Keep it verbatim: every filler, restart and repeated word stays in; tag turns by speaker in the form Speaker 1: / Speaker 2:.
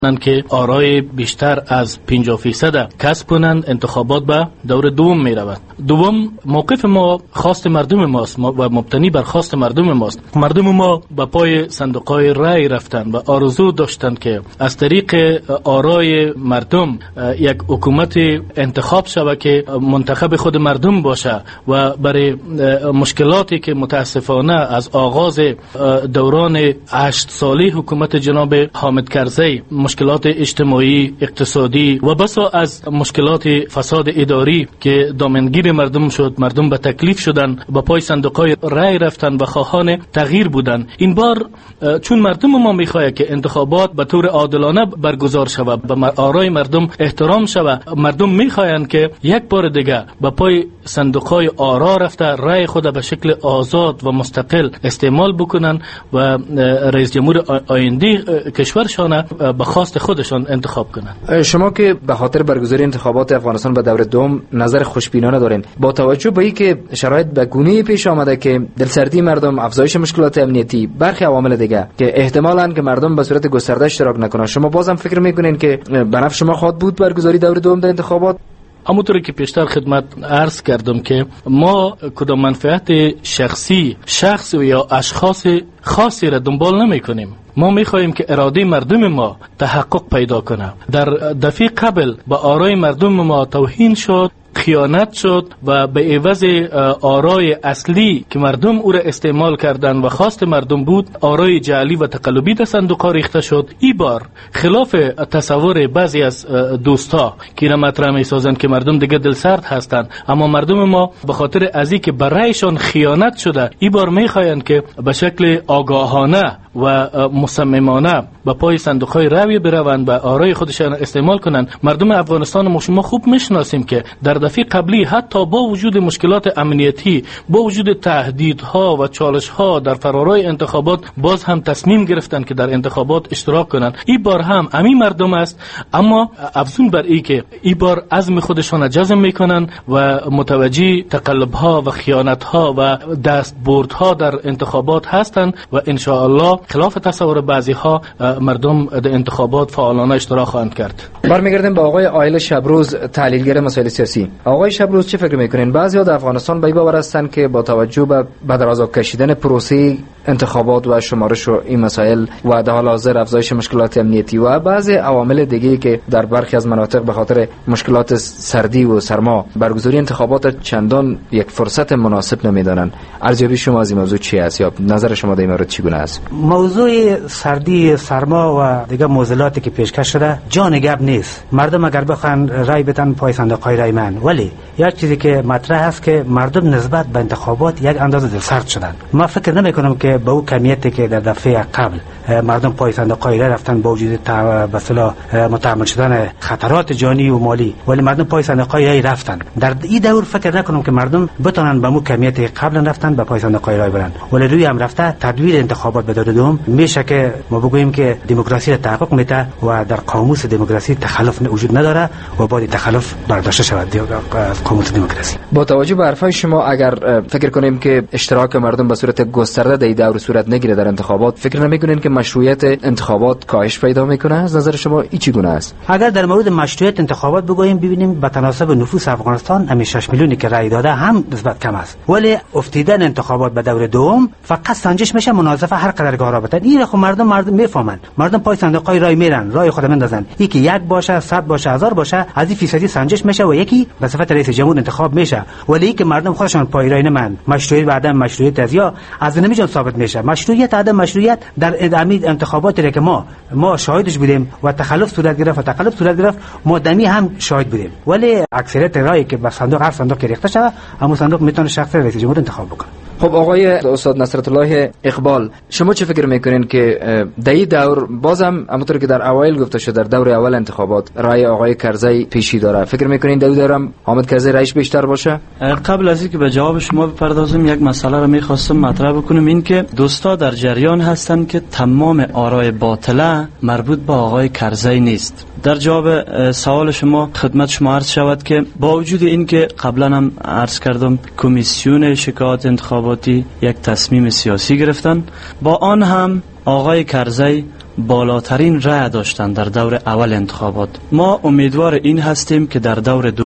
Speaker 1: که آرای بیشتر از پنجاه فیصد کسب کنند، انتخابات به دور دوم می رود. دوم، موقف ما خواست مردم ماست و مبتنی بر خواست مردم ماست. مردم ما به پای صندوق‌های رای رفتند و آرزو داشتند که از طریق آرای مردم یک حکومت انتخاب شود که منتخب خود مردم باشه و برای مشکلاتی که متاسفانه از آغاز دوران هشت ساله حکومت جناب حامد کرزی، مشکلات اجتماعی، اقتصادی و بسا از مشکلات فساد اداری که دامنگیر مردم شد، مردم به تکلیف شدن، با پای صندوق‌های رای رفتن و خواهان تغییر بودن. این بار چون مردم ما میخواد که انتخابات به طور عادلانه برگزار شود، به آرای مردم احترام شود، مردم میخواهند که یک بار دیگه به پای صندوق‌های آرا رفته رای خود به شکل آزاد و مستقل استعمال بکنن و رئیس جمهور آینده کشورشان به خواست خودشان انتخاب کنند.
Speaker 2: شما که به خاطر برگزاری انتخابات افغانستان به دور دوم نظر خوشبینانه دارین، با توجه به اینکه شرایط به گونه‌ای پیش آمده که دلسردی مردم، افزایش مشکلات امنیتی، برخی عوامل دیگه که احتمالاً که مردم به صورت گسترده اشتراک نکنن، شما بازم فکر میکنین که به نفع شما خواهد بود برگزاری دور دوم در انتخابات؟
Speaker 1: همونطوری که پیشتر خدمت عرض کردم که ما کدام منفعت شخصی شخص یا اشخاص خاصی را دنبال نمی کنیم. ما می خواهیم که اراده مردم ما تحقق پیدا کنه. در دفعه قبل با آرای مردم ما توهین شد، خیانت شد و به عوض آرای اصلی که مردم او را استعمال کردن و خواست مردم بود، آرای جعلی و تقلبی در صندوق‌ها ریخته شد. این بار خلاف تصور بعضی از دوستا که را مطرح می‌سازند که مردم دیگه دلسرد هستند، اما مردم ما به خاطر ازی که برایشان خیانت شده، این بار می‌خواهند که به شکل آگاهانه و مصممانه به پای صندوق‌های رای بروند و آرای خودشان استعمال کنند. مردم افغانستان ما شما خوب می‌شناسیم که در دفعه قبلی حتی با وجود مشکلات امنیتی، با وجود تهدیدها و چالش‌ها در فرارای انتخابات، باز هم تصمیم گرفتند که در انتخابات اشتراک کنند. این بار هم همین مردم است، اما افزون بر این که این بار عزم خودشان جزم میکنند و متوجه تقلب‌ها و خیانت‌ها و دستبردها در انتخابات هستند و ان شاء الله خلاف تصور بعضی‌ها مردم در انتخابات فعالانه اشتراک خواهند کرد.
Speaker 2: برمیگردیم به آقای عایل شبروز، تحلیلگر مسائل سیاسی. آقای شبروز، چه فکر میکنین؟ بعضی‌ها در افغانستان به این باور هستند که با توجه به بدرازا کشیدن پروسه انتخابات و شمارش و این مسائل و در حال حاضر افزایش مشکلات امنیتی و بعضی عوامل دیگه که در برخی از مناطق به خاطر مشکلات سردی و سرما برگزاری انتخابات چندان یک فرصت مناسب نمیدانن، ارزیابی شما از این موضوع چی است یا نظر شما در این مورد چگونه است؟
Speaker 3: موضوع سردی، سرما و دیگه معضلاتی که پیشکش شده جان گپ نیست. مردم اگر بخوان رای بدن پای صندوق‌های رای من، ولی یک چیزی که مطرح است که مردم نسبت به انتخابات یک اندازه دلسرد شدن. ما فکر نمی‌کنم که به اون کمیتی که در دفعه قبل مردم پای صندوق‌های رای رفتن با وجود به اصطلاح متحمل شدن خطرات جانی و مالی، ولی مردم پای صندوق‌های رای رفتن. در این دور فکر نکنم که مردم بتونن به اون کمیتی قبلا رفتن به پای صندوق‌های رای برن، ولی روی هم رفته تدویر انتخابات به دور دوم میشه که ما بگوییم که دموکراسی را تحقق میده و در قاموس دموکراسی تخلف وجود نداره و باید تخلف برداشته شود از قاموس دموکراسی.
Speaker 2: با توجه به حرفای شما اگر فکر کنیم که اشتراک مردم به صورت گسترده در این دور صورت نگیره در انتخابات، فکر نمی‌کنین که مشروعیت انتخابات کاهش پیدا میکنه؟ از نظر شما این چگونه است؟
Speaker 3: اگر در مورد مشروعیت انتخابات بگوییم، ببینیم به تناسب نفوس افغانستان همین شش میلیونی که رای داده هم نسبت کم است، ولی افتیدن انتخابات به دور دوم فقط سنجش میشه مناصفه هر قدر گارابطن. این خب مردم مردم میفهمن، مردم پای صندوق‌های رای میرن، رای خود میندازن، یکی یک باشه، صد باشه، هزار باشه، از این فیصدی سنجش میشه و یکی به صفت رئیس جمهور انتخاب میشه. ولی که مردم خودشان پای رای نمن، مشروعیت و عدم مشروعیت از یا از نمیجان ثابت میشه. مشروعیت عدم مشروعیت در ادامه انتخاباتی که ما ما شاهدش بودیم و تخلف صورت گرفت و تخلف صورت گرفت، ما دمی هم شاهد بودیم، ولی اکثریت رای که به صندوق هر صندوق ریخته شده، همون صندوق میتونه شخص رئیس جمهور انتخاب بکنه.
Speaker 2: خب آقای استاد نصرت الله اقبال، شما چه فکر میکنین که در این دور بازم همونطور که در اوایل گفته شد در دور اول انتخابات رای آقای کرزی پیشی داره، فکر میکنین در دور هم حامد کرزی رایش بیشتر باشه؟
Speaker 4: قبل از اینکه به جواب شما بپردازم، یک مسئله رو میخواستم مطرح بکنم، این که دوستا در جریان هستن که تمام آرای باطله مربوط به آقای کرزی نیست. در جواب سوال شما خدمت شما عرض شود که با وجود این که قبلا هم عرض کردم کمیسیون شکایات انتخاباتی یک تصمیم سیاسی گرفتن، با آن هم آقای کرزی بالاترین رأی داشتند در دور اول انتخابات. ما امیدوار این هستیم که در دور